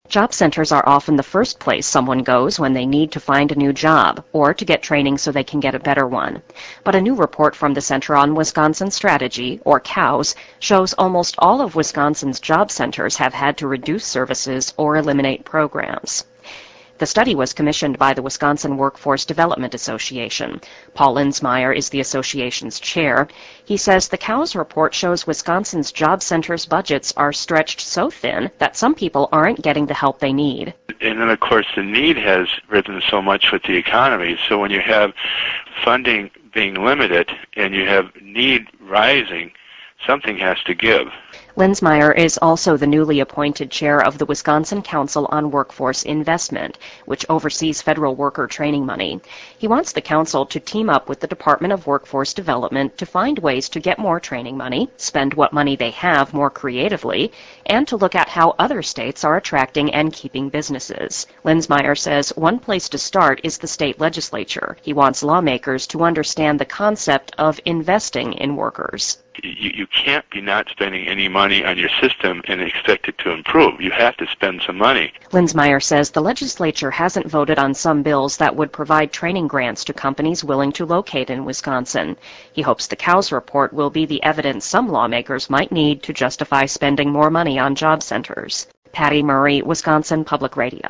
Job centers are often the first place someone goes when they need to find a new job or to get training so they can get a better one. But a new report from the Center on Wisconsin Strategy, or COWS, shows almost all of Wisconsin's job centers have had to reduce services or eliminate programs. The study was commissioned by the Wisconsin Workforce Development Association. Paul Linsmeyer is the association's chair. He says the COWS report shows Wisconsin's job centers' budgets are stretched so thin that some people aren't getting the help they need. And then, of course, the need has risen so much with the economy. So when you have funding being limited and you have need rising, something has to give. Linsmeyer is also the newly appointed chair of the Wisconsin Council on Workforce Investment, which oversees federal worker training money. He wants the council to team up with the Department of Workforce Development to find ways to get more training money, spend what money they have more creatively, and to look at how other states are attracting and keeping businesses. Linsmeyer says one place to start is the state legislature. He wants lawmakers to understand the concept of investing in workers. You can't be not spending any money on your system and expect it to improve. You have to spend some money. Linsmeyer says the legislature hasn't voted on some bills that would provide training grants to companies willing to locate in Wisconsin. He hopes the COWS report will be the evidence some lawmakers might need to justify spending more money on job centers. Patty Murray, Wisconsin Public Radio.